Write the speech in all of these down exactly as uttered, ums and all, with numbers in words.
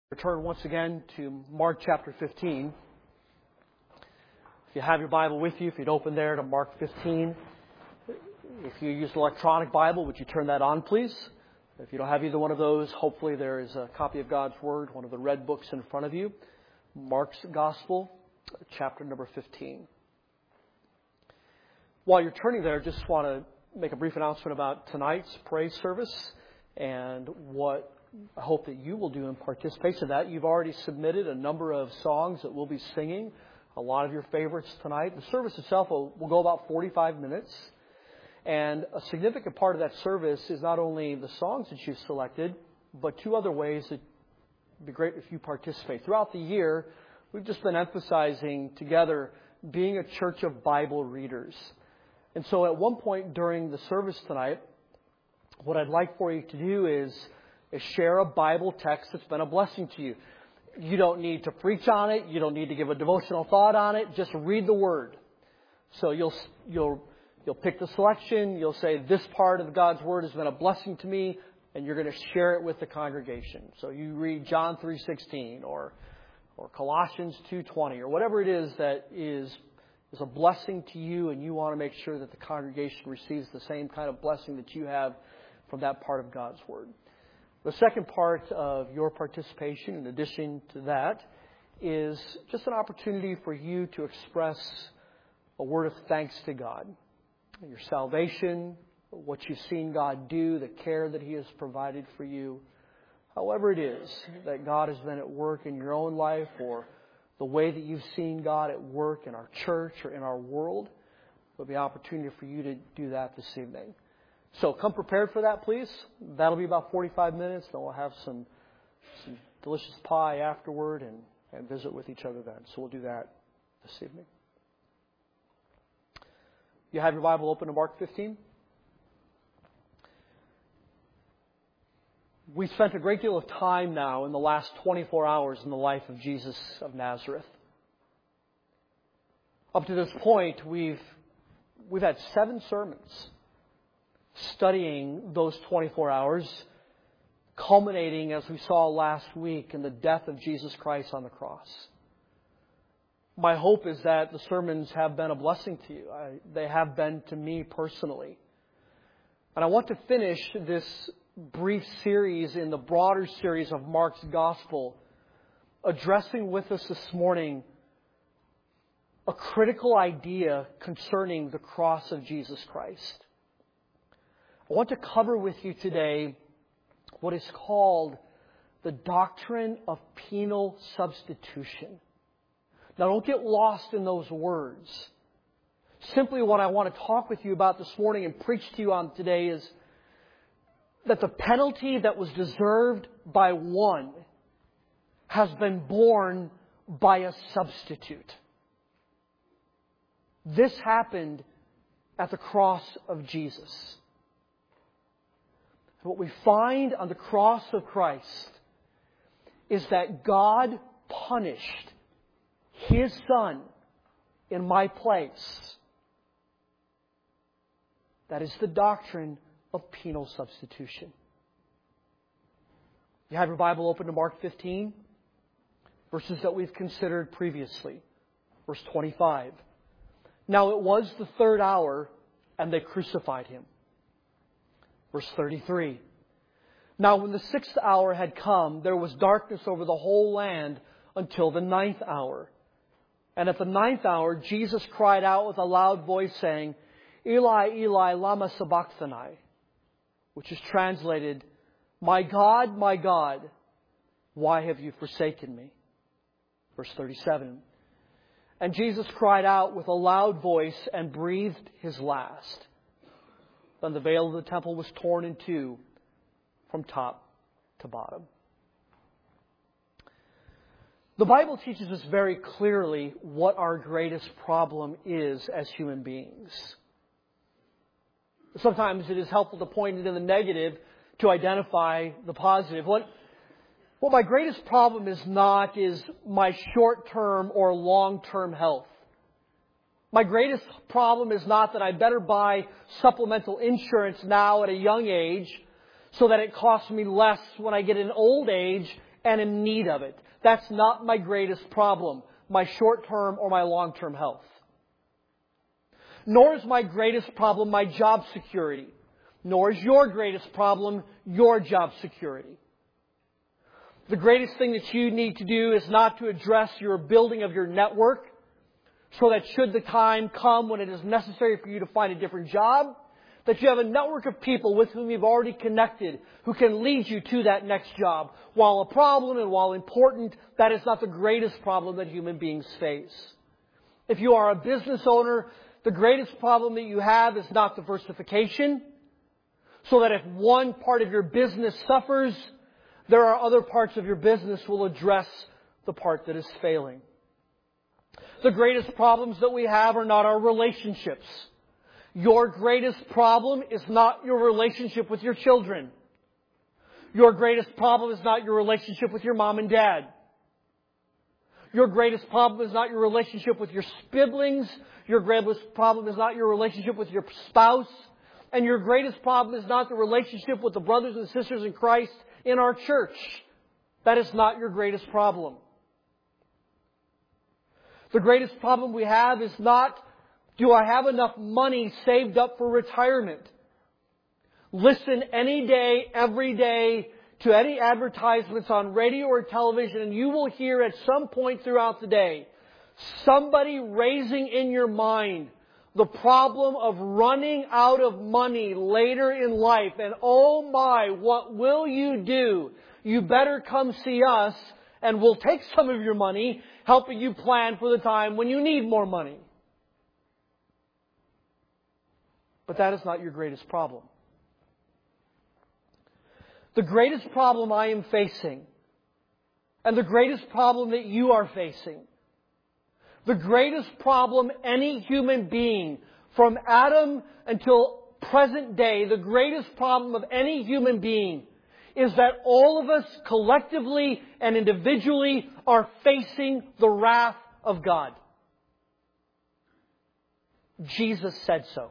Return once again to Mark chapter fifteen. If you have your Bible with you, if you'd open there to Mark fifteen. If you use an electronic Bible, would you turn that on, please? If you don't have either one of those, hopefully there is a copy of God's Word, one of the red books in front of you. Mark's Gospel, chapter number fifteen. While you're turning there, I just want to make a brief announcement about tonight's praise service and what I hope that you will do in participation of that. You've already submitted a number of songs that we'll be singing, a lot of your favorites tonight. The service itself will, will go about forty-five minutes. And a significant part of that service is not only the songs that you've selected, but two other ways that would be great if you participate. Throughout the year, we've just been emphasizing together being a church of Bible readers. And so at one point during the service tonight, what I'd like for you to do is is share a Bible text that's been a blessing to you. You don't need to preach on it. You don't need to give a devotional thought on it. Just read the Word. So you'll you'll you'll pick the selection. You'll say, this part of God's Word has been a blessing to me, and you're going to share it with the congregation. So you read John three sixteen or or Colossians two twenty or whatever it is that is is a blessing to you, and you want to make sure that the congregation receives the same kind of blessing that you have from that part of God's Word. The second part of your participation, in addition to that, is just an opportunity for you to express a word of thanks to God. Your salvation, what you've seen God do, the care that He has provided for you. However it is that God has been at work in your own life, or the way that you've seen God at work in our church or in our world, there'll be an opportunity for you to do that this evening. So come prepared for that, please. That'll be about forty-five minutes. Then we'll have some, some delicious pie afterward and, and visit with each other then. So we'll do that this evening. You have your Bible open to Mark fifteen? We spent a great deal of time now in the last twenty-four hours in the life of Jesus of Nazareth. Up to this point, we've we've had seven sermons studying those twenty-four hours, culminating, as we saw last week, in the death of Jesus Christ on the cross. My hope is that the sermons have been a blessing to you. I, they have been to me personally. And I want to finish this brief series in the broader series of Mark's Gospel, addressing with us this morning a critical idea concerning the cross of Jesus Christ. I want to cover with you today what is called the doctrine of penal substitution. Now, don't get lost in those words. Simply what I want to talk with you about this morning and preach to you on today is that the penalty that was deserved by one has been borne by a substitute. This happened at the cross of Jesus. What we find on the cross of Christ is that God punished His Son in my place. That is the doctrine of penal substitution. You have your Bible open to Mark fifteen, verses that we've considered previously. Verse twenty-five. Now it was the third hour, and they crucified Him. Verse thirty-three. Now when the sixth hour had come, there was darkness over the whole land until the ninth hour. And at the ninth hour, Jesus cried out with a loud voice, saying, Eli, Eli, lama sabachthani, which is translated, My God, my God, why have you forsaken me? Verse thirty-seven. And Jesus cried out with a loud voice and breathed His last. Then the veil of the temple was torn in two from top to bottom. The Bible teaches us very clearly what our greatest problem is as human beings. Sometimes it is helpful to point into the negative to identify the positive. What, what my greatest problem is not is my short-term or long-term health. My greatest problem is not that I better buy supplemental insurance now at a young age so that it costs me less when I get an old age and in need of it. That's not my greatest problem, my short-term or my long-term health. Nor is my greatest problem my job security. Nor is your greatest problem your job security. The greatest thing that you need to do is not to address your building of your network, so that should the time come when it is necessary for you to find a different job, that you have a network of people with whom you've already connected who can lead you to that next job. While a problem and while important, that is not the greatest problem that human beings face. If you are a business owner, the greatest problem that you have is not diversification, so that if one part of your business suffers, there are other parts of your business will address the part that is failing. The greatest problems that we have are not our relationships. Your greatest problem is not your relationship with your children. Your greatest problem is not your relationship with your mom and dad. Your greatest problem is not your relationship with your siblings. Your greatest problem is not your relationship with your spouse. And your greatest problem is not the relationship with the brothers and sisters in Christ in our church. That is not your greatest problem. The greatest problem we have is not, do I have enough money saved up for retirement? Listen any day, every day, to any advertisements on radio or television, and you will hear at some point throughout the day somebody raising in your mind the problem of running out of money later in life. And oh my, what will you do? You better come see us and we'll take some of your money, helping you plan for the time when you need more money. But that is not your greatest problem. The greatest problem I am facing, and the greatest problem that you are facing, the greatest problem any human being from Adam until present day, the greatest problem of any human being is that all of us collectively and individually are facing the wrath of God. Jesus said so.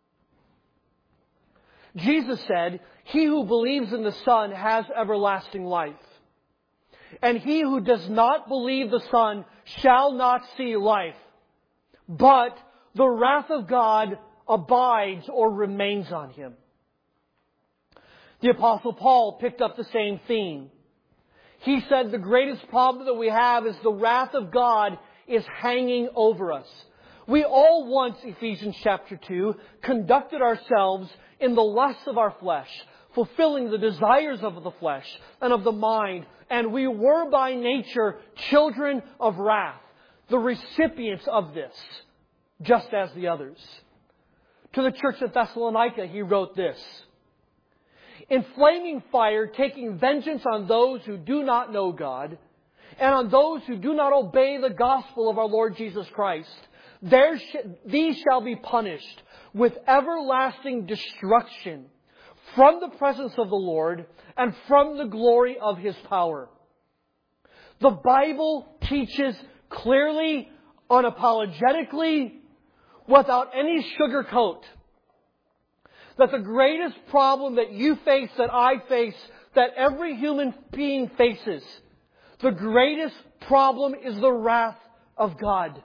Jesus said, "He who believes in the Son has everlasting life. And he who does not believe the Son shall not see life, but the wrath of God abides or remains on him." The Apostle Paul picked up the same theme. He said the greatest problem that we have is the wrath of God is hanging over us. We all once, Ephesians chapter two, conducted ourselves in the lusts of our flesh, fulfilling the desires of the flesh and of the mind, and we were by nature children of wrath, the recipients of this, just as the others. To the church at Thessalonica, he wrote this: "In flaming fire, taking vengeance on those who do not know God, and on those who do not obey the gospel of our Lord Jesus Christ, there sh- these shall be punished with everlasting destruction from the presence of the Lord and from the glory of His power." The Bible teaches clearly, unapologetically, without any sugarcoat, that the greatest problem that you face, that I face, that every human being faces, the greatest problem is the wrath of God.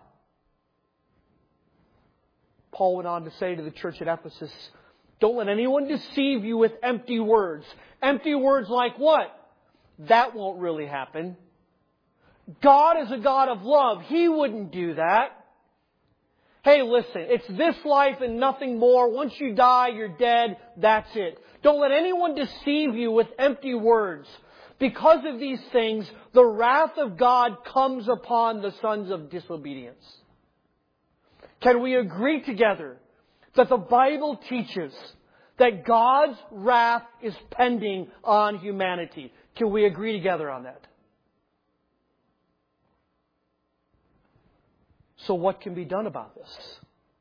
Paul went on to say to the church at Ephesus, "Don't let anyone deceive you with empty words." Empty words like what? That won't really happen. God is a God of love. He wouldn't do that. Hey, listen, it's this life and nothing more. Once you die, you're dead. That's it. Don't let anyone deceive you with empty words. Because of these things, the wrath of God comes upon the sons of disobedience. Can we agree together that the Bible teaches that God's wrath is pending on humanity? Can we agree together on that? So what can be done about this?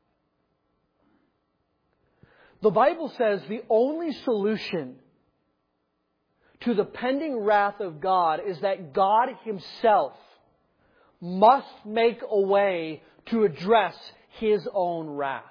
The Bible says the only solution to the pending wrath of God is that God Himself must make a way to address His own wrath.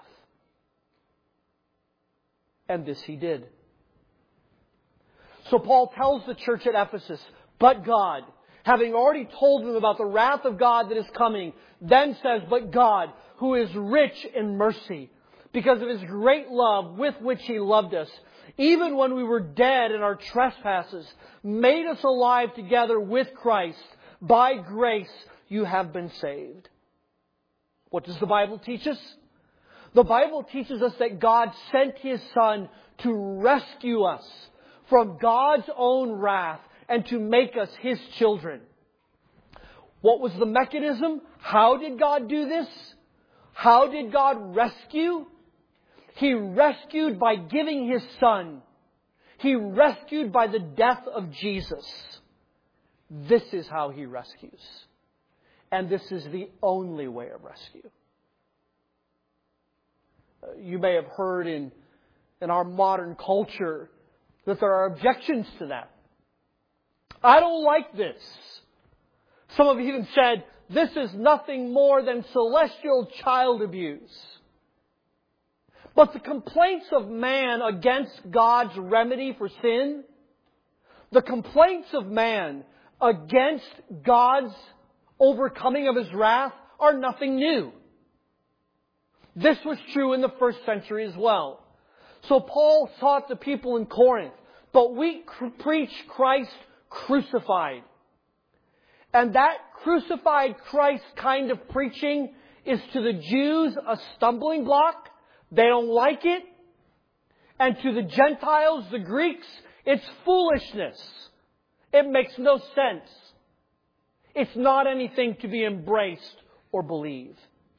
And this He did. So Paul tells the church at Ephesus, but God, having already told them about the wrath of God that is coming, then says, but God, who is rich in mercy, because of His great love with which He loved us, even when we were dead in our trespasses, made us alive together with Christ. By grace you have been saved. What does the Bible teach us? The Bible teaches us that God sent His Son to rescue us from God's own wrath and to make us His children. What was the mechanism? How did God do this? How did God rescue? He rescued by giving His Son. He rescued by the death of Jesus. This is how He rescues. And this is the only way of rescue. You may have heard in, in our modern culture that there are objections to that. I don't like this. Some have even said, this is nothing more than celestial child abuse. But the complaints of man against God's remedy for sin, the complaints of man against God's overcoming of His wrath are nothing new. This was true in the first century as well. So Paul taught the people in Corinth, but we cr- preach Christ crucified. And that crucified Christ kind of preaching is to the Jews a stumbling block. They don't like it. And to the Gentiles, the Greeks, it's foolishness. It makes no sense. It's not anything to be embraced or believed.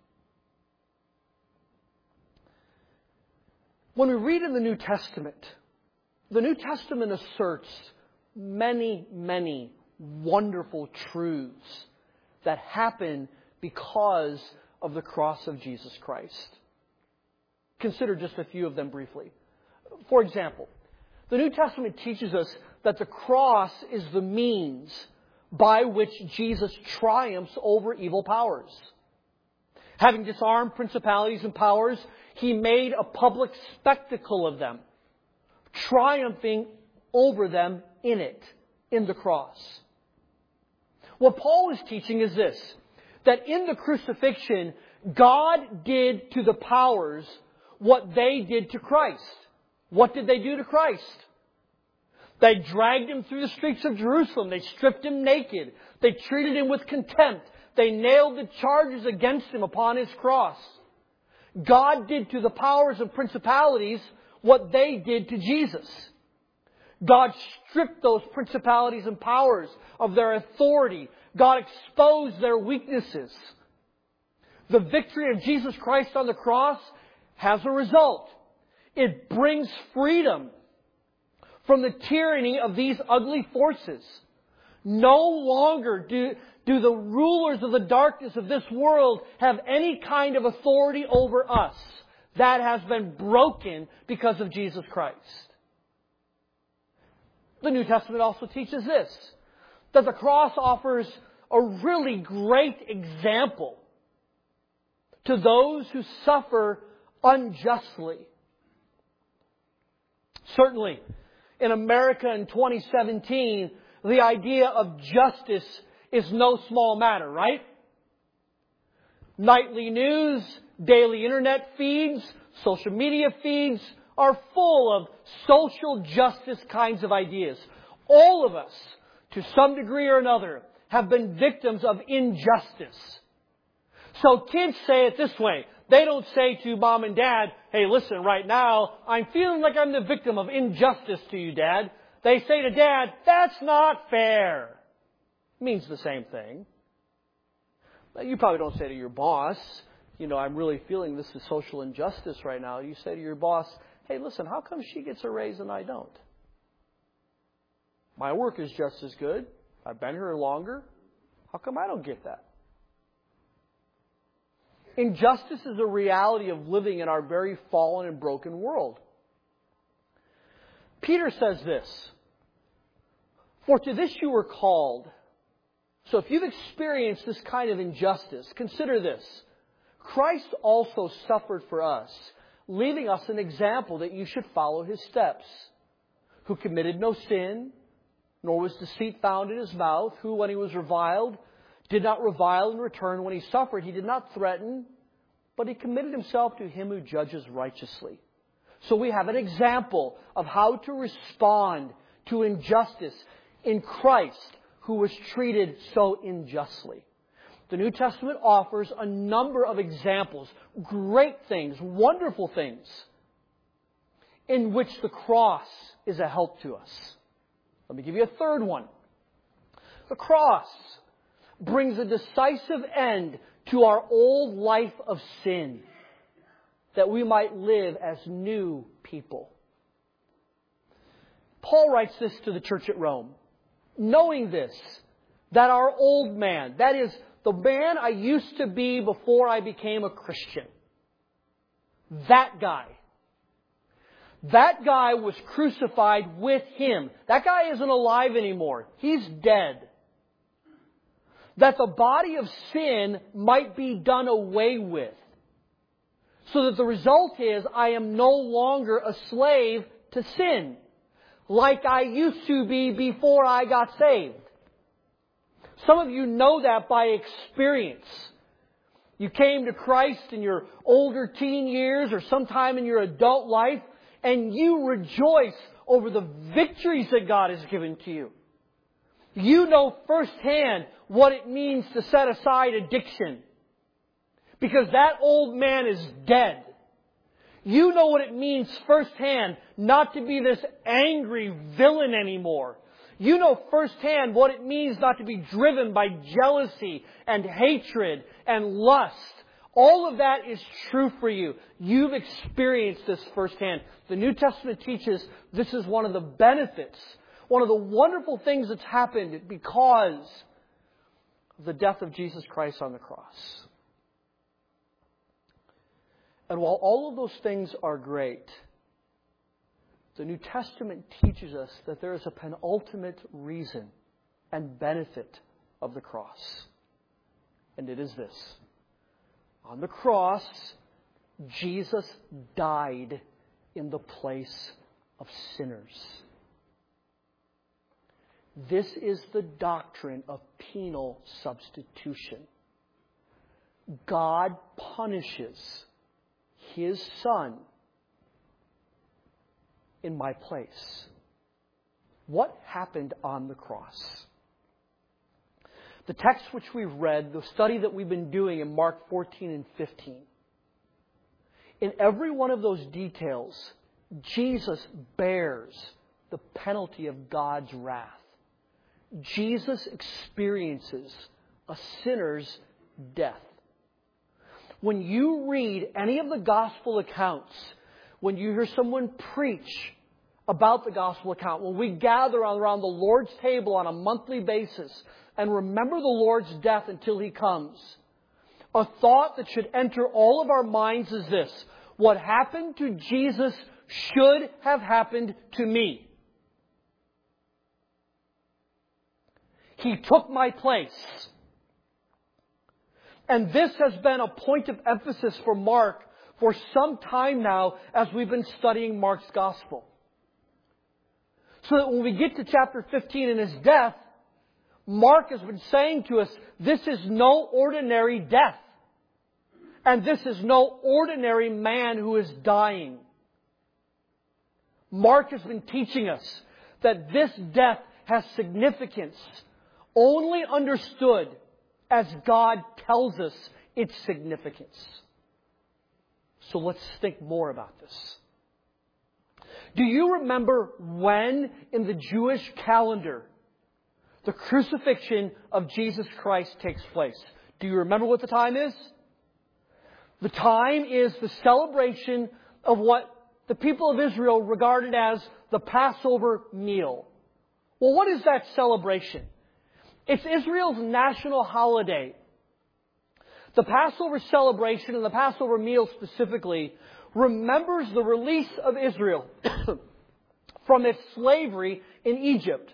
When we read in the New Testament, the New Testament asserts many, many wonderful truths that happen because of the cross of Jesus Christ. Consider just a few of them briefly. For example, the New Testament teaches us that the cross is the means by which Jesus triumphs over evil powers. Having disarmed principalities and powers, He made a public spectacle of them, triumphing over them in it, in the cross. What Paul is teaching is this, that in the crucifixion, God did to the powers what they did to Christ. What did they do to Christ? They dragged Him through the streets of Jerusalem. They stripped Him naked. They treated Him with contempt. They nailed the charges against Him upon His cross. God did to the powers and principalities what they did to Jesus. God stripped those principalities and powers of their authority. God exposed their weaknesses. The victory of Jesus Christ on the cross has a result. It brings freedom from the tyranny of these ugly forces. No longer do, do the rulers of the darkness of this world have any kind of authority over us. That has been broken because of Jesus Christ. The New Testament also teaches this, that the cross offers a really great example to those who suffer unjustly. Certainly, in America in twenty seventeen, the idea of justice is no small matter, right? Nightly news, daily internet feeds, social media feeds are full of social justice kinds of ideas. All of us, to some degree or another, have been victims of injustice. So kids say it this way. They don't say to mom and dad, hey, listen, right now, I'm feeling like I'm the victim of injustice to you, Dad. They say to Dad, that's not fair. It means the same thing. You probably don't say to your boss, you know, I'm really feeling this is social injustice right now. You say to your boss, hey, listen, how come she gets a raise and I don't? My work is just as good. I've been here longer. How come I don't get that? Injustice is a reality of living in our very fallen and broken world. Peter says this, for to this you were called. So if you've experienced this kind of injustice, consider this. Christ also suffered for us, leaving us an example that you should follow His steps, who committed no sin, nor was deceit found in his mouth, who, when he was reviled, did not revile in return. When he suffered, he did not threaten, but he committed himself to him who judges righteously. So we have an example of how to respond to injustice in Christ, who was treated so unjustly. The New Testament offers a number of examples, great things, wonderful things, in which the cross is a help to us. Let me give you a third one. The cross brings a decisive end to our old life of sin, that we might live as new people. Paul writes this to the church at Rome. Knowing this, that our old man, that is, the man I used to be before I became a Christian, that guy, that guy was crucified with Him. That guy isn't alive anymore. He's dead. That the body of sin might be done away with. So that the result is I am no longer a slave to sin, like I used to be before I got saved. Some of you know that by experience. You came to Christ in your older teen years or sometime in your adult life, and you rejoice over the victories that God has given to you. You know firsthand what it means to set aside addiction, because that old man is dead. You know what it means firsthand not to be this angry villain anymore. You know firsthand what it means not to be driven by jealousy and hatred and lust. All of that is true for you. You've experienced this firsthand. The New Testament teaches this is one of the benefits, one of the wonderful things that's happened because of the death of Jesus Christ on the cross. And while all of those things are great, the New Testament teaches us that there is a penultimate reason and benefit of the cross. And it is this. On the cross, Jesus died in the place of sinners. This is the doctrine of penal substitution. God punishes His Son in my place. What happened on the cross? The text which we've read, the study that we've been doing in Mark fourteen and fifteen, in every one of those details, Jesus bears the penalty of God's wrath. Jesus experiences a sinner's death. When you read any of the gospel accounts, when you hear someone preach about the gospel account, when we gather around the Lord's table on a monthly basis and remember the Lord's death until He comes, a thought that should enter all of our minds is this: what happened to Jesus should have happened to me. He took my place. And this has been a point of emphasis for Mark for some time now as we've been studying Mark's Gospel. So that when we get to chapter fifteen in His death, Mark has been saying to us, this is no ordinary death. And this is no ordinary man who is dying. Mark has been teaching us that this death has significance only understood as God tells us its significance. So let's think more about this. Do you remember when in the Jewish calendar the crucifixion of Jesus Christ takes place? Do you remember what the time is? The time is the celebration of what the people of Israel regarded as the Passover meal. Well, what is that celebration? It's Israel's national holiday. The Passover celebration, and the Passover meal specifically, remembers the release of Israel from its slavery in Egypt.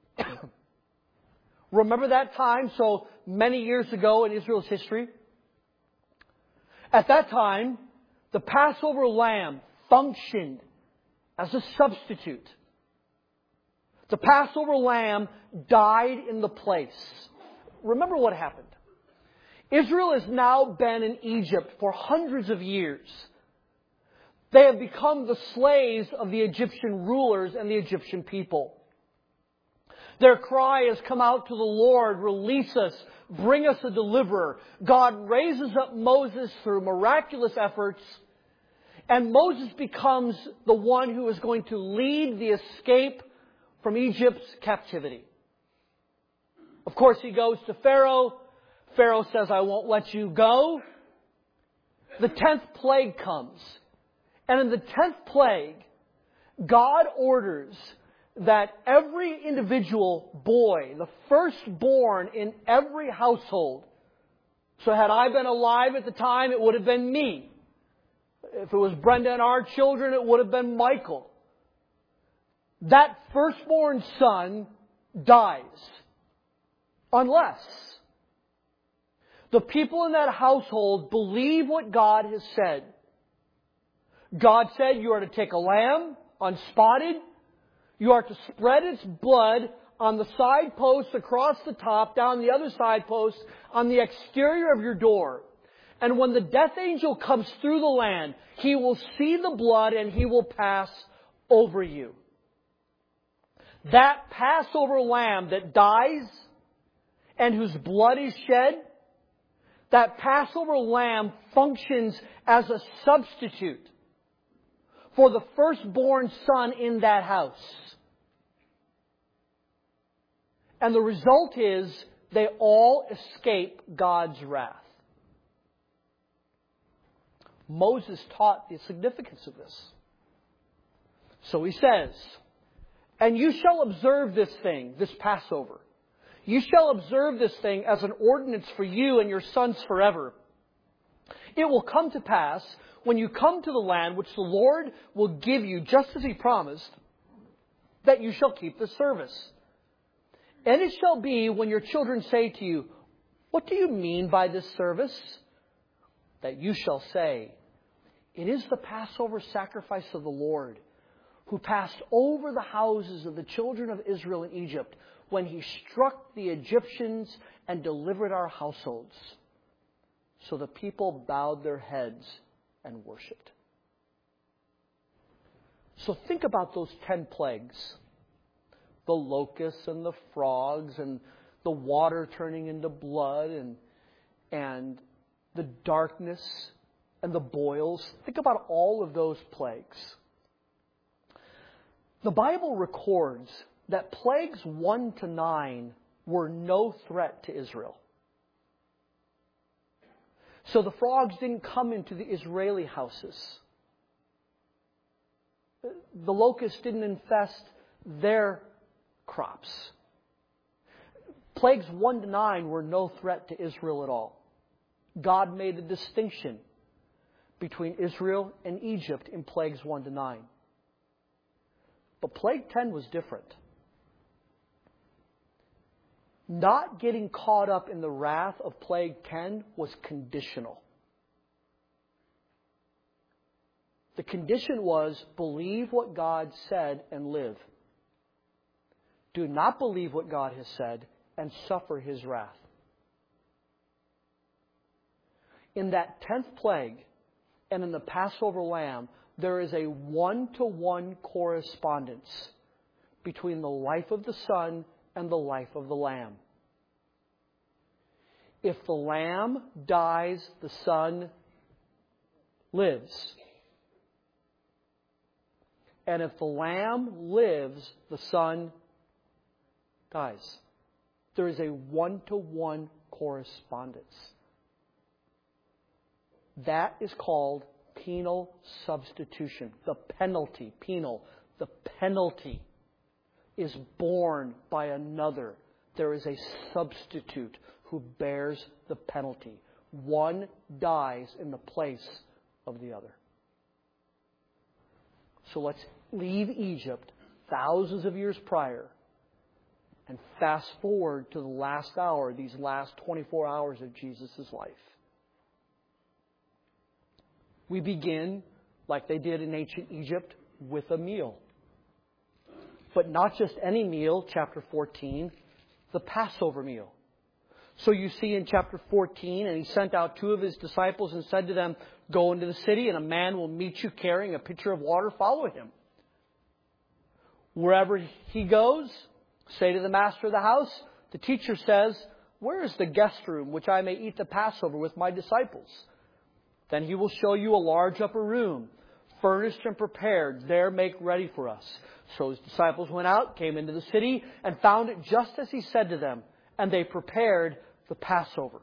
Remember that time so many years ago in Israel's history? At that time, the Passover lamb functioned as a substitute. The Passover lamb died in the place. Remember what happened. Israel has now been in Egypt for hundreds of years. They have become the slaves of the Egyptian rulers and the Egyptian people. Their cry has come out to the Lord, release us, bring us a deliverer. God raises up Moses through miraculous efforts, and Moses becomes the one who is going to lead the escape from Egypt's captivity. Of course, he goes to Pharaoh. Pharaoh says, I won't let you go. The tenth plague comes. And in the tenth plague, God orders that every individual boy, the firstborn in every household, so had I been alive at the time, it would have been me. If it was Brenda and our children, it would have been Michael. That firstborn son dies. Unless the people in that household believe what God has said. God said you are to take a lamb, unspotted. You are to spread its blood on the side posts across the top, down the other side posts, on the exterior of your door. And when the death angel comes through the land, he will see the blood and he will pass over you. That Passover lamb that dies and whose blood is shed, that Passover lamb functions as a substitute for the firstborn son in that house. And the result is they all escape God's wrath. Moses taught the significance of this. So he says, and you shall observe this thing, this Passover. You shall observe this thing as an ordinance for you and your sons forever. It will come to pass when you come to the land which the Lord will give you, just as He promised, that you shall keep the service. And it shall be when your children say to you, what do you mean by this service? That you shall say, it is the Passover sacrifice of the Lord, who passed over the houses of the children of Israel in Egypt when He struck the Egyptians and delivered our households. So the people bowed their heads and worshipped. So think about those ten plagues. The locusts and the frogs and the water turning into blood and, and the darkness and the boils. Think about all of those plagues. The Bible records that plagues one to nine were no threat to Israel. So the frogs didn't come into the Israeli houses. The locusts didn't infest their crops. Plagues one to nine were no threat to Israel at all. God made a distinction between Israel and Egypt in plagues one to nine. But plague ten was different. Not getting caught up in the wrath of plague ten was conditional. The condition was believe what God said and live. Do not believe what God has said and suffer His wrath. In that tenth plague and in the Passover lamb, there is a one-to-one correspondence between the life of the Son and the life of the Lamb. If the Lamb dies, the Son lives. And if the Lamb lives, the Son dies. There is a one-to-one correspondence. That is called penal substitution. The penalty, penal, the penalty is borne by another. There is a substitute who bears the penalty. One dies in the place of the other. So let's leave Egypt thousands of years prior and fast forward to the last hour, these last twenty-four hours of Jesus' life. We begin, like they did in ancient Egypt, with a meal. But not just any meal, chapter fourteen, the Passover meal. So you see in chapter fourteen, and he sent out two of his disciples and said to them, go into the city and a man will meet you carrying a pitcher of water, follow him. Wherever he goes, say to the master of the house, the teacher says, where is the guest room which I may eat the Passover with my disciples? Then he will show you a large upper room, furnished and prepared. There make ready for us. So his disciples went out, came into the city, and found it just as he said to them. And they prepared the Passover.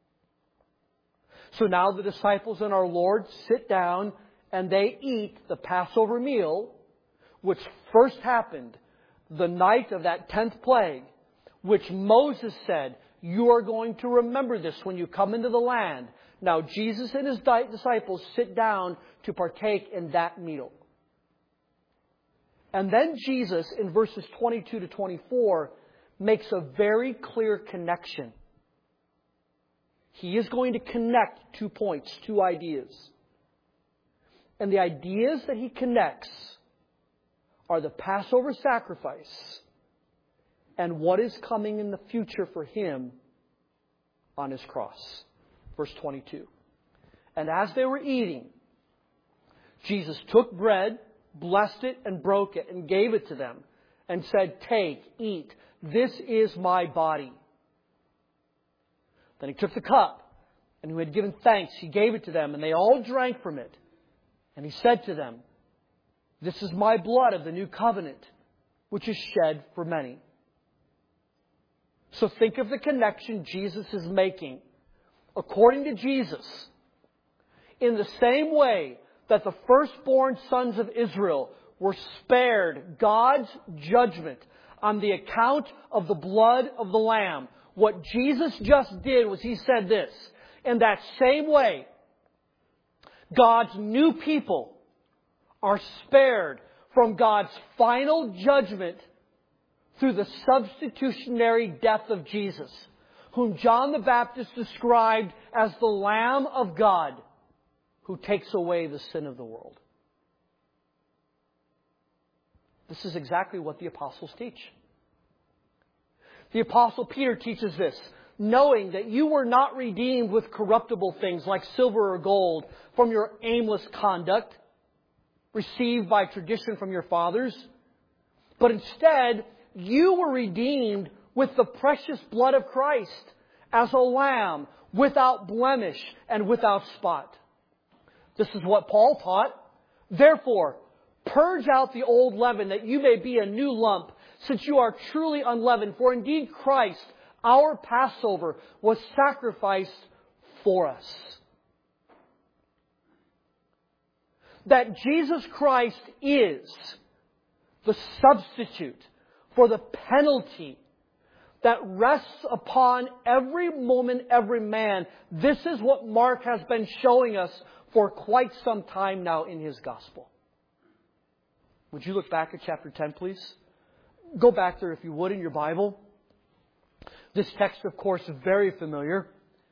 So now the disciples and our Lord sit down and they eat the Passover meal, which first happened the night of that tenth plague, which Moses said, you are going to remember this when you come into the land. Now Jesus and his disciples sit down to partake in that meal. And then Jesus, in verses twenty-two to twenty-four, makes a very clear connection. He is going to connect two points, two ideas. And the ideas that he connects are the Passover sacrifice and what is coming in the future for him on his cross. Verse twenty-two. And as they were eating, Jesus took bread, blessed it, and broke it, and gave it to them, and said, take, eat, this is my body. Then he took the cup, and when he had given thanks, he gave it to them, and they all drank from it. And he said to them, this is my blood of the new covenant, which is shed for many. So think of the connection Jesus is making. According to Jesus, in the same way that the firstborn sons of Israel were spared God's judgment on the account of the blood of the Lamb, what Jesus just did was he said this. In that same way, God's new people are spared from God's final judgment through the substitutionary death of Jesus, whom John the Baptist described as the Lamb of God who takes away the sin of the world. This is exactly what the apostles teach. The apostle Peter teaches this, knowing that you were not redeemed with corruptible things like silver or gold from your aimless conduct received by tradition from your fathers, but instead you were redeemed with the precious blood of Christ as a lamb without blemish and without spot. This is what Paul taught. Therefore, purge out the old leaven that you may be a new lump, since you are truly unleavened. For indeed Christ, our Passover, was sacrificed for us. That Jesus Christ is the substitute for the penalty that rests upon every woman, every man. This is what Mark has been showing us for quite some time now in his gospel. Would you look back at chapter ten, please? Go back there if you would in your Bible. This text, of course, is very familiar.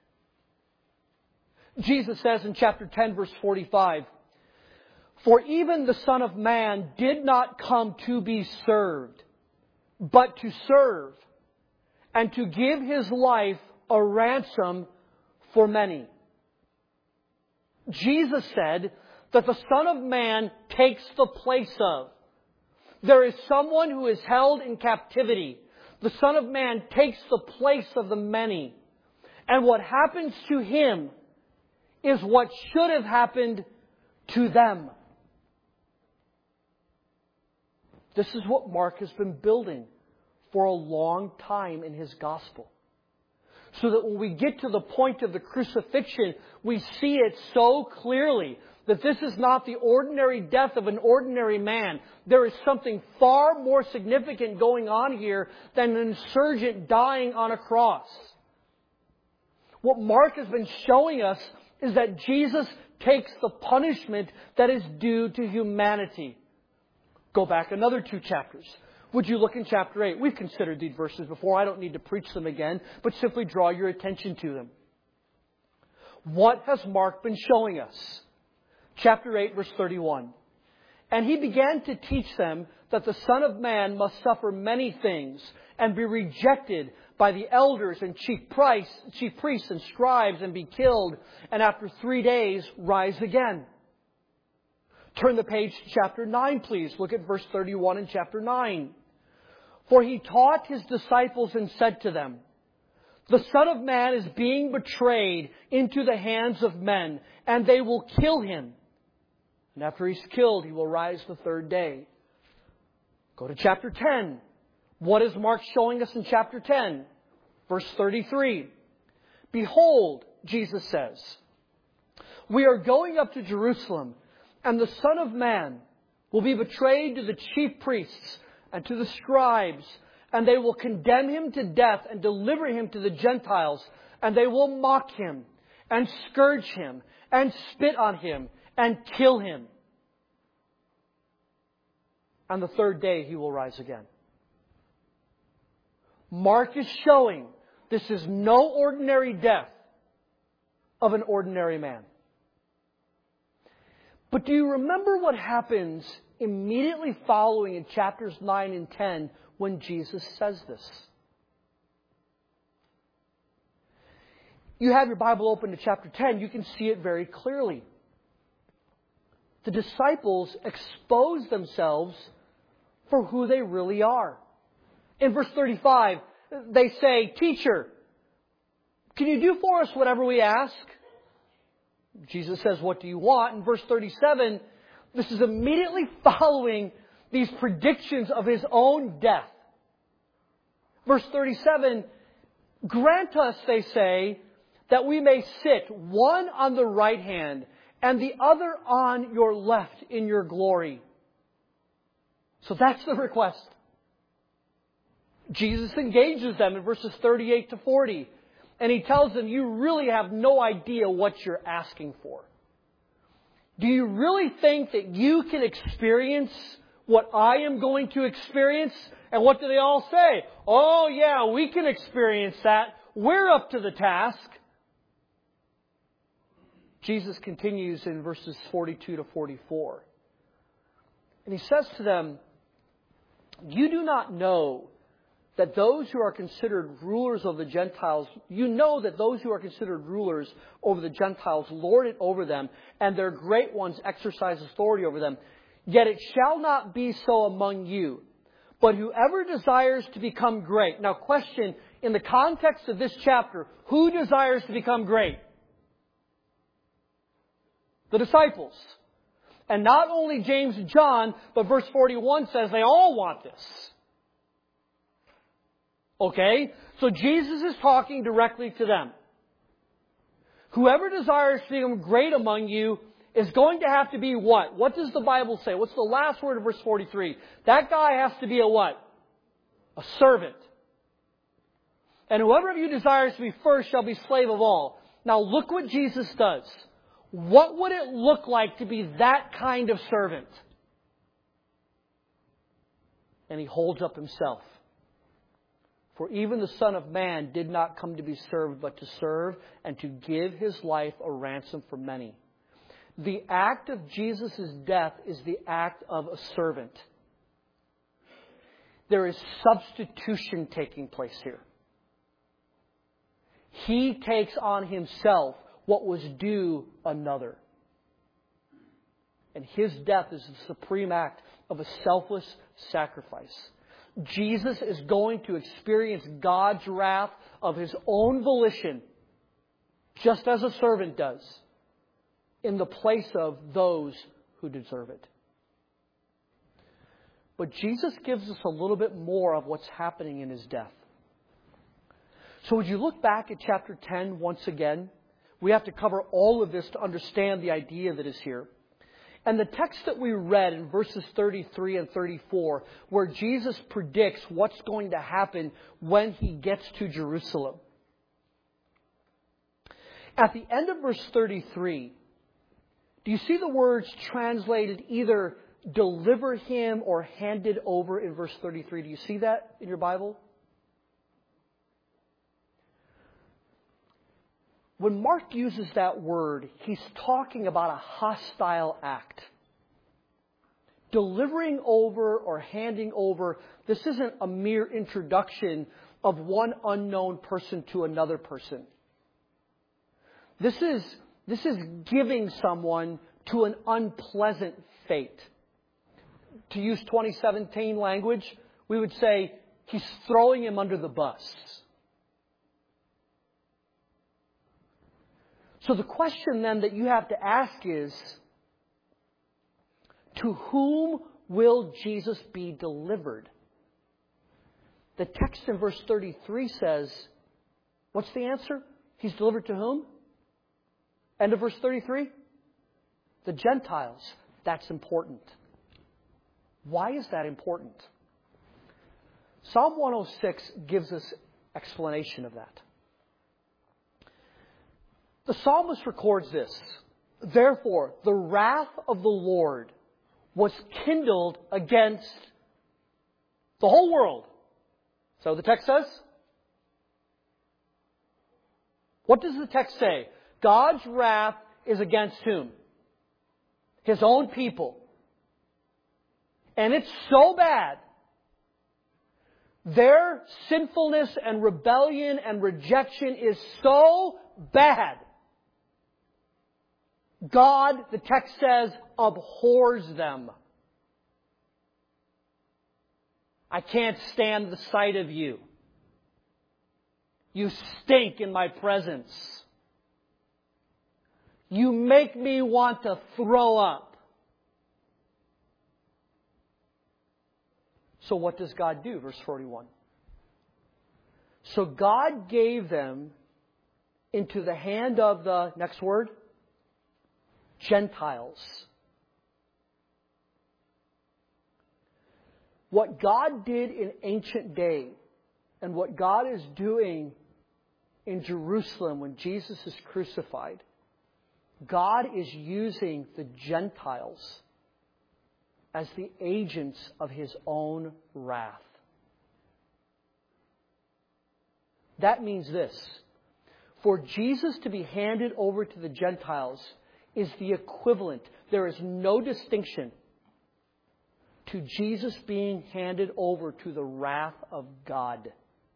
Jesus says in chapter ten, verse forty-five, for even the Son of Man did not come to be served, but to serve, and to give His life a ransom for many. Jesus said that the Son of Man takes the place of. There is someone who is held in captivity. The Son of Man takes the place of the many. And what happens to Him is what should have happened to them. This is what Mark has been building for a long time in his gospel. So that when we get to the point of the crucifixion, we see it so clearly that this is not the ordinary death of an ordinary man. There is something far more significant going on here than an insurgent dying on a cross. What Mark has been showing us is that Jesus takes the punishment that is due to humanity. Go back another two chapters. Would you look in chapter eight? We've considered these verses before. I don't need to preach them again, but simply draw your attention to them. What has Mark been showing us? Chapter eight, verse thirty-one. And he began to teach them that the Son of Man must suffer many things and be rejected by the elders and chief, price, chief priests and scribes and be killed, and after three days rise again. Turn the page to chapter nine, please. Look at verse thirty-one in chapter nine. For he taught his disciples and said to them, the Son of Man is being betrayed into the hands of men, and they will kill him. And after he's killed, he will rise the third day. Go to chapter ten. What is Mark showing us in chapter ten? Verse thirty-three. Behold, Jesus says, we are going up to Jerusalem, and the Son of Man will be betrayed to the chief priests and to the scribes, and they will condemn him to death and deliver him to the Gentiles, and they will mock him and scourge him and spit on him and kill him. On the third day he will rise again. Mark is showing this is no ordinary death of an ordinary man. But do you remember what happens immediately following in chapters nine and ten when Jesus says this? You have your Bible open to chapter ten. You can see it very clearly. The disciples expose themselves for who they really are. In verse thirty-five, they say, Teacher, can you do for us whatever we ask? Jesus says, what do you want? In verse thirty-seven, this is immediately following these predictions of His own death. Verse thirty-seven, grant us, they say, that we may sit one on the right hand and the other on your left in your glory. So that's the request. Jesus engages them in verses thirty-eight to forty. And He tells them, you really have no idea what you're asking for. Do you really think that you can experience what I am going to experience? And what do they all say? Oh yeah, we can experience that. We're up to the task. Jesus continues in verses forty-two to forty-four. And He says to them, you do not know that those who are considered rulers of the Gentiles, you know that those who are considered rulers over the Gentiles lord it over them, and their great ones exercise authority over them. Yet it shall not be so among you. But whoever desires to become great. Now question, in the context of this chapter, who desires to become great? The disciples. And not only James and John, but verse forty-one says they all want this. Okay? So Jesus is talking directly to them. Whoever desires to become great among you is going to have to be what? What does the Bible say? What's the last word of verse forty-three? That guy has to be a what? A servant. And whoever of you desires to be first shall be slave of all. Now look what Jesus does. What would it look like to be that kind of servant? And He holds up Himself. For even the Son of Man did not come to be served, but to serve and to give His life a ransom for many. The act of Jesus' death is the act of a servant. There is substitution taking place here. He takes on Himself what was due another. And His death is the supreme act of a selfless sacrifice. Jesus is going to experience God's wrath of His own volition, just as a servant does, in the place of those who deserve it. But Jesus gives us a little bit more of what's happening in His death. So would you look back at chapter ten once again? We have to cover all of this to understand the idea that is here. And the text that we read in verses thirty-three and thirty-four, where Jesus predicts what's going to happen when He gets to Jerusalem. At the end of verse thirty-three, do you see the words translated either deliver Him or handed over in verse thirty-three? Do you see that in your Bible? When Mark uses that word, he's talking about a hostile act. delivering over or handing over, this isn't a mere introduction of one unknown person to another person. This is, this is giving someone to an unpleasant fate. To use twenty seventeen language, we would say he's throwing him under the bus. So the question then that you have to ask is, to whom will Jesus be delivered? The text in verse thirty-three says, what's the answer? He's delivered to whom? End of verse thirty-three? The Gentiles. That's important. Why is that important? Psalm one oh six gives us explanation of that. The psalmist records this. Therefore, the wrath of the Lord was kindled against the whole world. So the text says? What does the text say? God's wrath is against whom? His own people. And it's so bad. Their sinfulness and rebellion and rejection is so bad. God, the text says, abhors them. I can't stand the sight of you. You stink in my presence. You make me want to throw up. So what does God do? Verse forty-one. So God gave them into the hand of the, next word, Gentiles. What God did in ancient day and what God is doing in Jerusalem when Jesus is crucified, God is using the Gentiles as the agents of His own wrath. That means this. For Jesus to be handed over to the Gentiles is the equivalent. There is no distinction to Jesus being handed over to the wrath of God.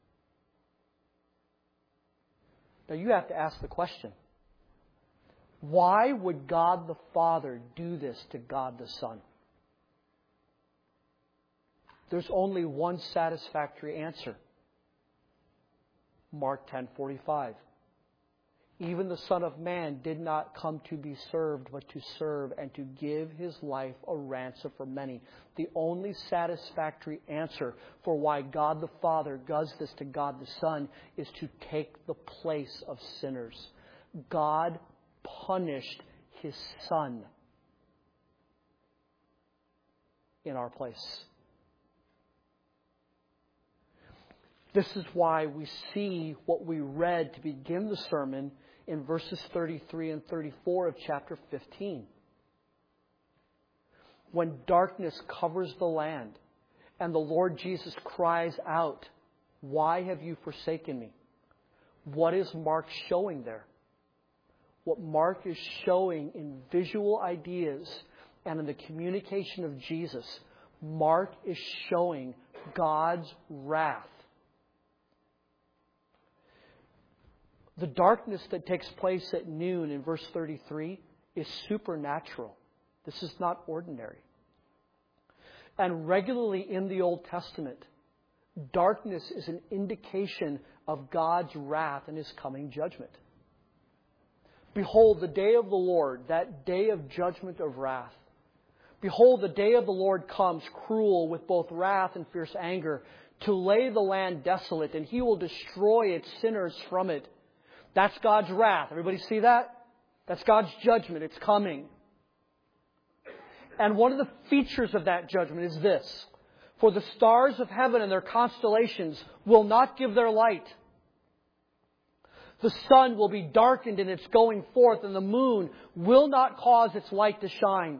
Now you have to ask the question. Why would God the Father do this to God the Son? There's only one satisfactory answer. Mark ten forty-five. Even the Son of Man did not come to be served, but to serve and to give His life a ransom for many. The only satisfactory answer for why God the Father does this to God the Son is to take the place of sinners. God punished His Son in our place. This is why we see what we read to begin the sermon in verses thirty-three and thirty-four of chapter fifteen. When darkness covers the land and the Lord Jesus cries out, "Why have you forsaken me?" What is Mark showing there? What Mark is showing in visual ideas and in the communication of Jesus, Mark is showing God's wrath. The darkness that takes place at noon in verse thirty-three is supernatural. This is not ordinary. And regularly in the Old Testament, darkness is an indication of God's wrath and His coming judgment. Behold, the day of the Lord, that day of judgment of wrath. Behold, the day of the Lord comes, cruel with both wrath and fierce anger, to lay the land desolate, and He will destroy its sinners from it. That's God's wrath. Everybody see that? That's God's judgment. It's coming. And one of the features of that judgment is this. For the stars of heaven and their constellations will not give their light. The sun will be darkened in its going forth, and the moon will not cause its light to shine.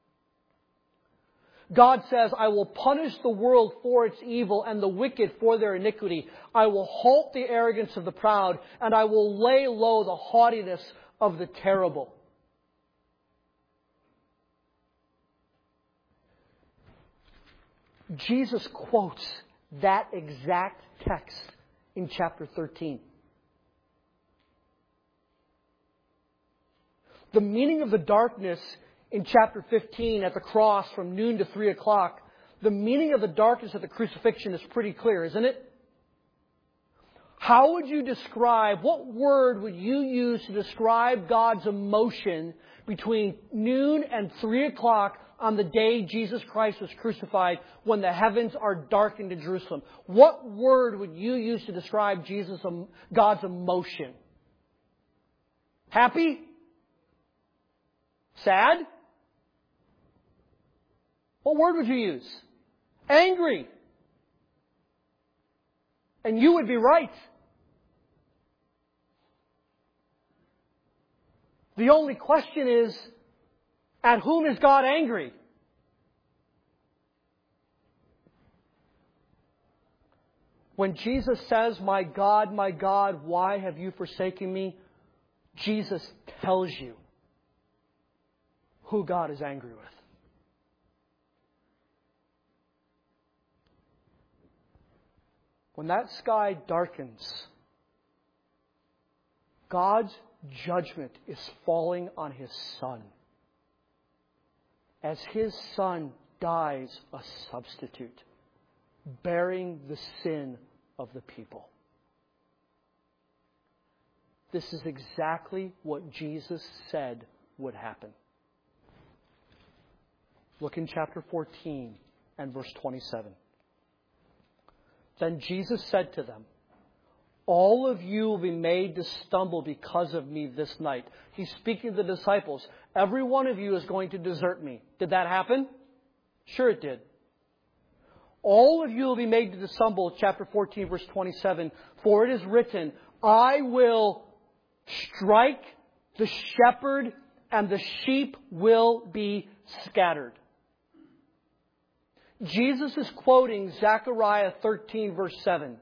God says, I will punish the world for its evil and the wicked for their iniquity. I will halt the arrogance of the proud, and I will lay low the haughtiness of the terrible. Jesus quotes that exact text in chapter thirteen. The meaning of the darkness in chapter fifteen at the cross from noon to three o'clock, the meaning of the darkness at the crucifixion is pretty clear, isn't it? How would you describe, what word would you use to describe God's emotion between noon and three o'clock on the day Jesus Christ was crucified when the heavens are darkened in Jerusalem? What word would you use to describe Jesus, God's emotion? Happy? Sad? What word would you use? Angry. And you would be right. The only question is, at whom is God angry? When Jesus says, "My God, my God, why have you forsaken me?" Jesus tells you who God is angry with. When that sky darkens, God's judgment is falling on His Son, as His Son dies a substitute, bearing the sin of the people. This is exactly what Jesus said would happen. Look in chapter fourteen and verse twenty-seven. Then Jesus said to them, "All of you will be made to stumble because of me this night." He's speaking to the disciples. Every one of you is going to desert me. Did that happen? Sure it did. All of you will be made to stumble, chapter fourteen, verse twenty-seven. For it is written, "I will strike the shepherd, and the sheep will be scattered." Jesus is quoting Zechariah thirteen, verse seven.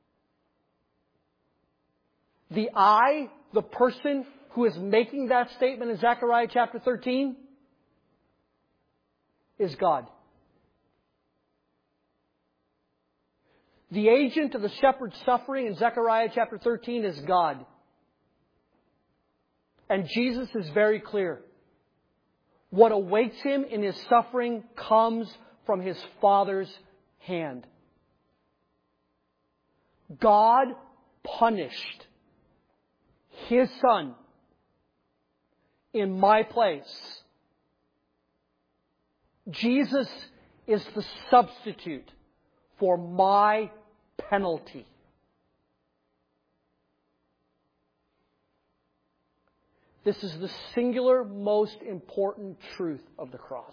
The I, the person who is making that statement in Zechariah chapter thirteen, is God. The agent of the shepherd's suffering in Zechariah chapter thirteen is God. And Jesus is very clear. What awaits Him in His suffering comes from His Father's hand. God punished His Son in my place. Jesus is the substitute for my penalty. This is the singular most important truth of the cross.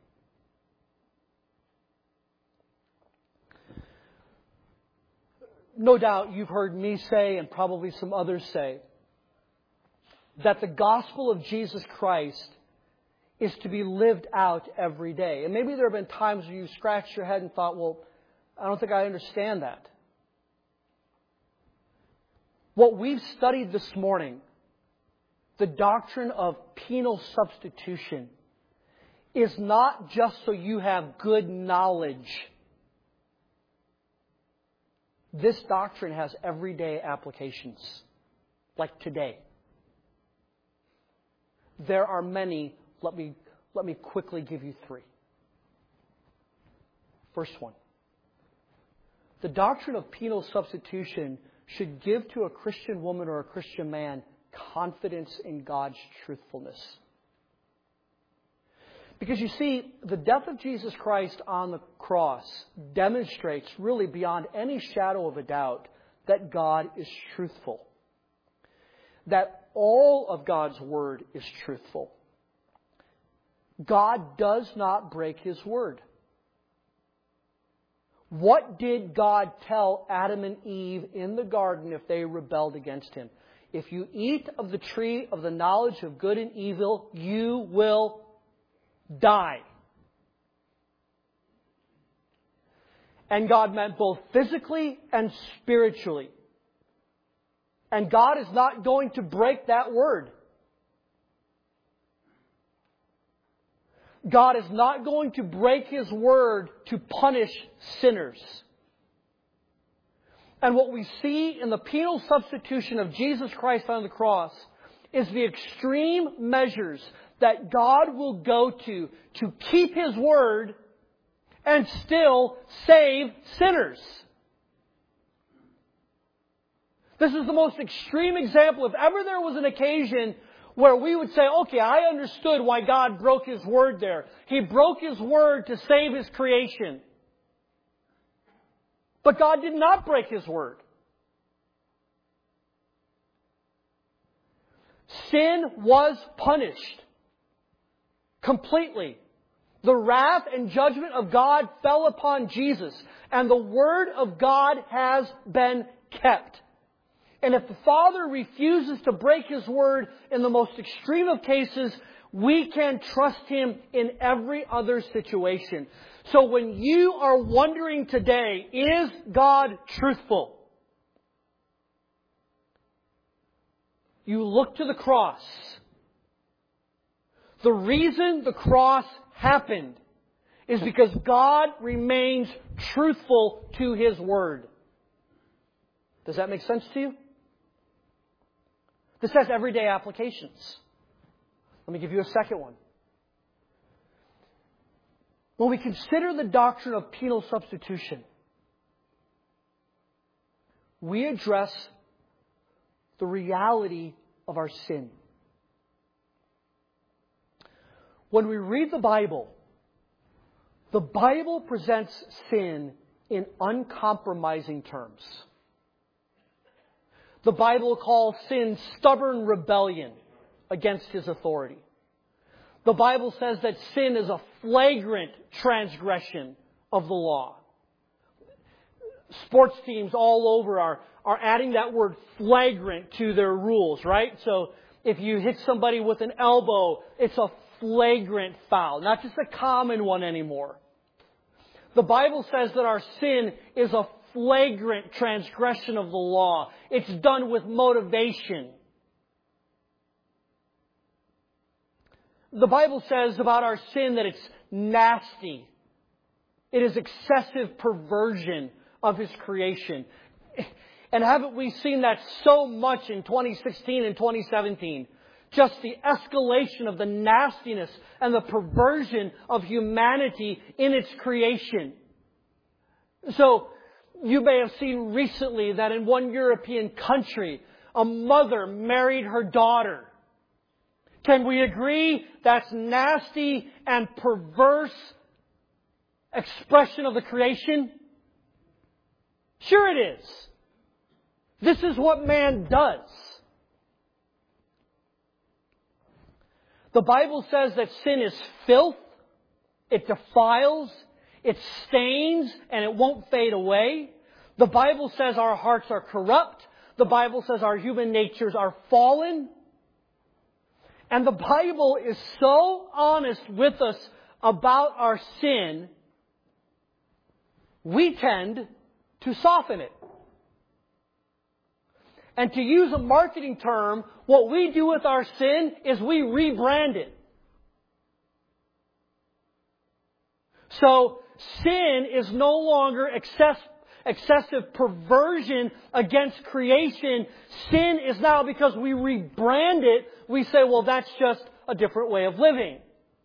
No doubt you've heard me say, and probably some others say, that the gospel of Jesus Christ is to be lived out every day. And maybe there have been times where you scratched your head and thought, well, I don't think I understand that. What we've studied this morning, the doctrine of penal substitution, is not just so you have good knowledge. This doctrine has everyday applications, like today. There are many. Let me, let me quickly give you three. First one. The doctrine of penal substitution should give to a Christian woman or a Christian man confidence in God's truthfulness. Because you see, the death of Jesus Christ on the cross demonstrates really beyond any shadow of a doubt that God is truthful. That all of God's Word is truthful. God does not break His word. What did God tell Adam and Eve in the garden if they rebelled against Him? If you eat of the tree of the knowledge of good and evil, you will die. And God meant both physically and spiritually. And God is not going to break that word. God is not going to break His word to punish sinners. And what we see in the penal substitution of Jesus Christ on the cross is the extreme measures that God will go to to keep His word and still save sinners. This is the most extreme example. If ever there was an occasion where we would say, okay, I understood why God broke His word there. He broke His word to save His creation. But God did not break His word. Sin was punished completely. The wrath and judgment of God fell upon Jesus, and the word of God has been kept. And if the Father refuses to break His word in the most extreme of cases, we can trust Him in every other situation. So when you are wondering today, is God truthful? You look to the cross. The reason the cross happened is because God remains truthful to His word. Does that make sense to you? This has everyday applications. Let me give you a second one. When we consider the doctrine of penal substitution, we address the reality of our sin. When we read the Bible, the Bible presents sin in uncompromising terms. The Bible calls sin stubborn rebellion against His authority. The Bible says that sin is a flagrant transgression of the law. Sports teams all over are, are adding that word flagrant to their rules, right? So if you hit somebody with an elbow, it's a flagrant foul, not just a common one anymore. The Bible says that our sin is a flagrant transgression of the law. It's done with motivation. The Bible says about our sin that it's nasty. It is excessive perversion of His creation. And haven't we seen that so much in twenty sixteen and twenty seventeen? Just the escalation of the nastiness and the perversion of humanity in its creation. So, you may have seen recently that in one European country, a mother married her daughter. Can we agree that's nasty and perverse expression of the creation? Sure it is. This is what man does. The Bible says that sin is filth, it defiles, it stains, and it won't fade away. The Bible says our hearts are corrupt. The Bible says our human natures are fallen. And the Bible is so honest with us about our sin, we tend to soften it. And to use a marketing term, what we do with our sin is we rebrand it. So sin is no longer excess, excessive perversion against creation. Sin is now, because we rebrand it, we say, well, that's just a different way of living.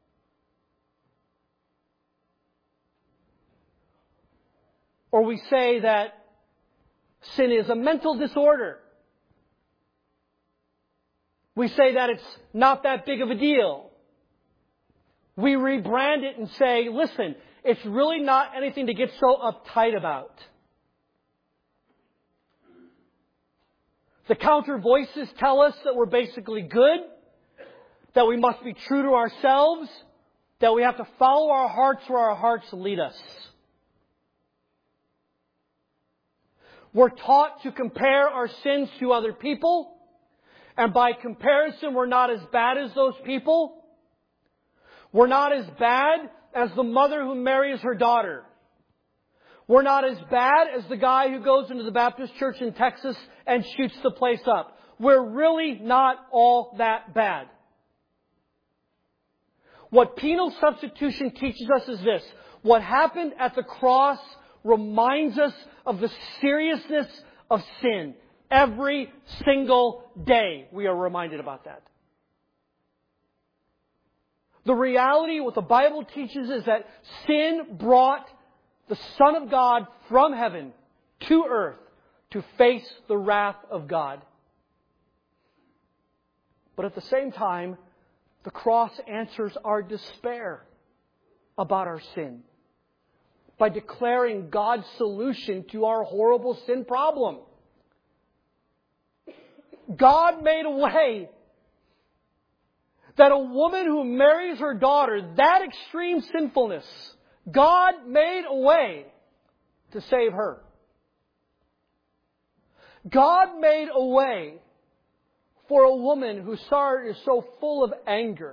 Or we say that sin is a mental disorder. We say that it's not that big of a deal. We rebrand it and say, listen, it's really not anything to get so uptight about. The counter voices tell us that we're basically good, that we must be true to ourselves, that we have to follow our hearts where our hearts lead us. We're taught to compare our sins to other people, and by comparison, we're not as bad as those people. We're not as bad as the mother who marries her daughter. We're not as bad as the guy who goes into the Baptist church in Texas and shoots the place up. We're really not all that bad. What penal substitution teaches us is this. What happened at the cross reminds us of the seriousness of sin. Every single day we are reminded about that. The reality, what the Bible teaches, is that sin brought the Son of God from heaven to earth to face the wrath of God. But at the same time, the cross answers our despair about our sin by declaring God's solution to our horrible sin problem. God made a way that a woman who marries her daughter, that extreme sinfulness, God made a way to save her. God made a way for a woman whose heart is so full of anger.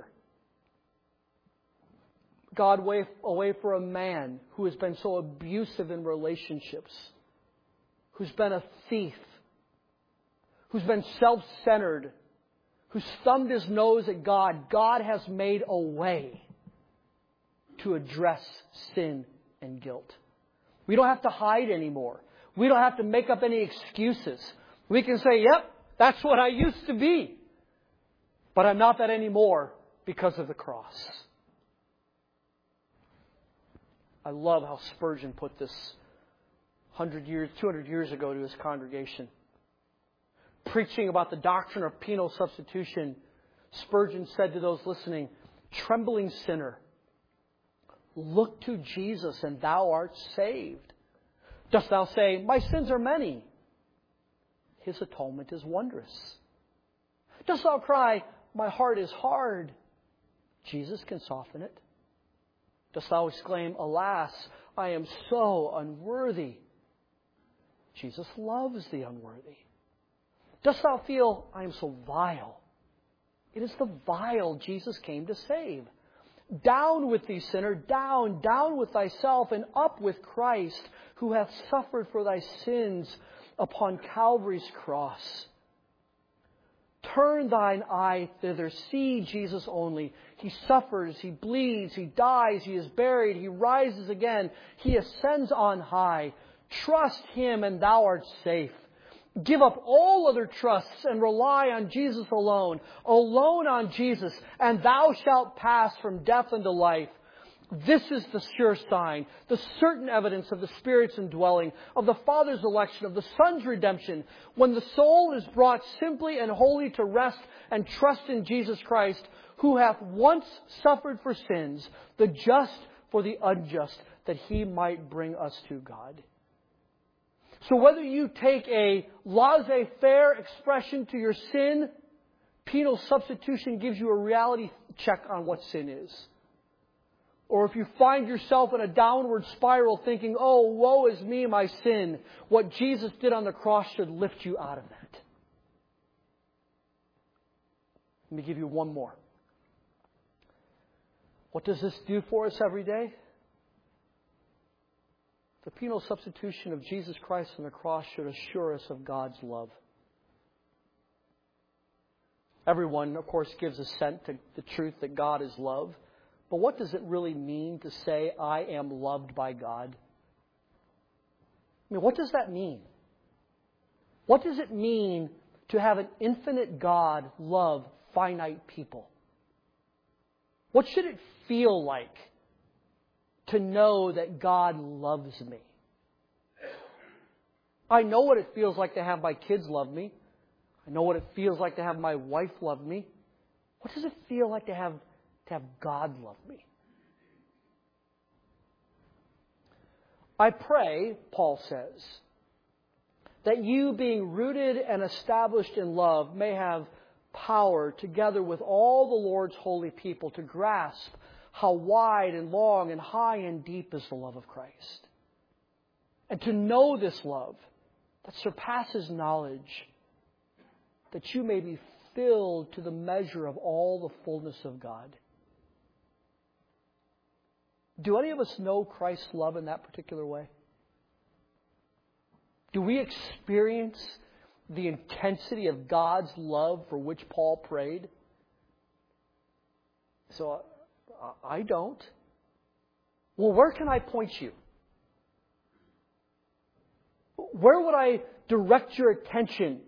God made a way for a man who has been so abusive in relationships, who's been a thief, who's been self-centered, who's thumbed his nose at God. God has made a way to address sin and guilt. We don't have to hide anymore. We don't have to make up any excuses. We can say, yep, that's what I used to be. But I'm not that anymore because of the cross. I love how Spurgeon put this one hundred years, two hundred years ago to his congregation. Preaching about the doctrine of penal substitution, Spurgeon said to those listening, "Trembling sinner, look to Jesus and thou art saved. Dost thou say, my sins are many? His atonement is wondrous. Dost thou cry, my heart is hard? Jesus can soften it. Dost thou exclaim, alas, I am so unworthy? Jesus loves the unworthy. Dost thou feel, I am so vile? It is the vile Jesus came to save. Down with thee, sinner, down, down with thyself, and up with Christ, who hath suffered for thy sins upon Calvary's cross. Turn thine eye thither, see Jesus only. He suffers, He bleeds, He dies, He is buried, He rises again, He ascends on high. Trust Him and thou art safe. Give up all other trusts and rely on Jesus alone, alone on Jesus, and thou shalt pass from death unto life. This is the sure sign, the certain evidence of the Spirit's indwelling, of the Father's election, of the Son's redemption, when the soul is brought simply and wholly to rest and trust in Jesus Christ, who hath once suffered for sins, the just for the unjust, that He might bring us to God. So whether you take a laissez-faire expression to your sin, penal substitution gives you a reality check on what sin is. Or if you find yourself in a downward spiral thinking, oh, woe is me, my sin, what Jesus did on the cross should lift you out of that. Let me give you one more. What does this do for us every day? The penal substitution of Jesus Christ on the cross should assure us of God's love. Everyone, of course, gives assent to the truth that God is love. But what does it really mean to say, I am loved by God? I mean, what does that mean? What does it mean to have an infinite God love finite people? What should it feel like to know that God loves me? I know what it feels like to have my kids love me. I know what it feels like to have my wife love me. What does it feel like to have to have God love me? I pray, Paul says, that you, being rooted and established in love, may have power, together with all the Lord's holy people, to grasp how wide and long and high and deep is the love of Christ. And to know this love that surpasses knowledge, that you may be filled to the measure of all the fullness of God. Do any of us know Christ's love in that particular way? Do we experience the intensity of God's love for which Paul prayed? So I don't. Well, where can I point you? Where would I direct your attention?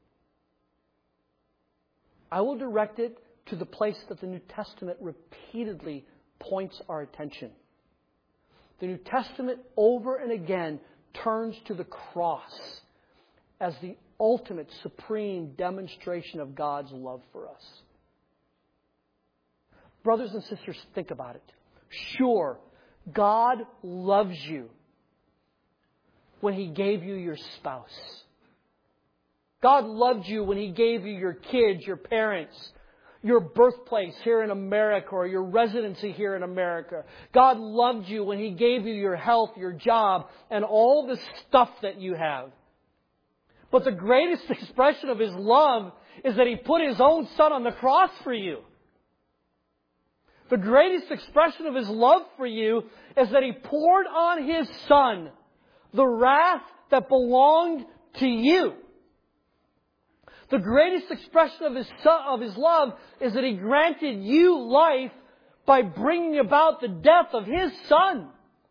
I will direct it to the place that the New Testament repeatedly points our attention. The New Testament over and again turns to the cross as the ultimate, supreme demonstration of God's love for us. Brothers and sisters, think about it. Sure, God loves you when He gave you your spouse. God loved you when He gave you your kids, your parents, your birthplace here in America or your residency here in America. God loved you when He gave you your health, your job, and all the stuff that you have. But the greatest expression of His love is that He put His own Son on the cross for you. The greatest expression of His love for you is that He poured on His Son the wrath that belonged to you. The greatest expression of His son, of His love is that He granted you life by bringing about the death of His Son.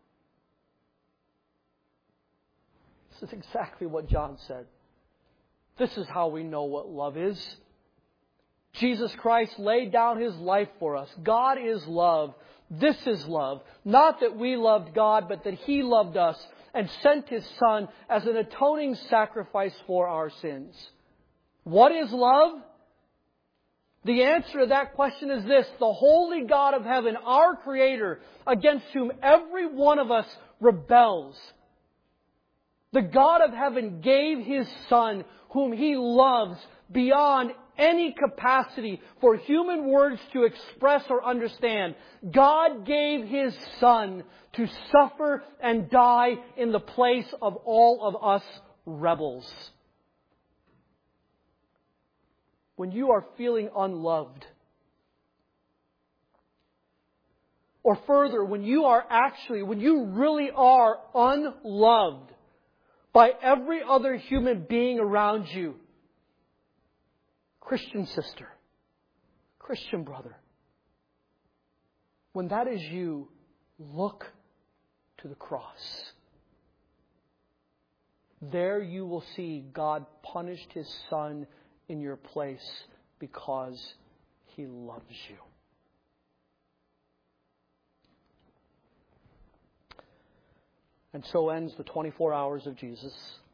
This is exactly what John said. This is how we know what love is. Jesus Christ laid down His life for us. God is love. This is love. Not that we loved God, but that He loved us and sent His Son as an atoning sacrifice for our sins. What is love? The answer to that question is this: the holy God of heaven, our Creator, against whom every one of us rebels. The God of heaven gave His Son, whom He loves beyond any capacity for human words to express or understand. God gave His Son to suffer and die in the place of all of us rebels. When you are feeling unloved, or further, when you are actually, when you really are unloved by every other human being around you, Christian sister, Christian brother, when that is you, look to the cross. There you will see God punished His Son in your place because He loves you. And so ends the twenty-four hours of Jesus.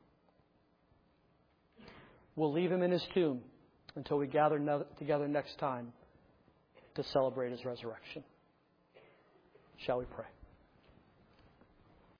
We'll leave Him in His tomb until we gather ne- together next time to celebrate His resurrection. Shall we pray?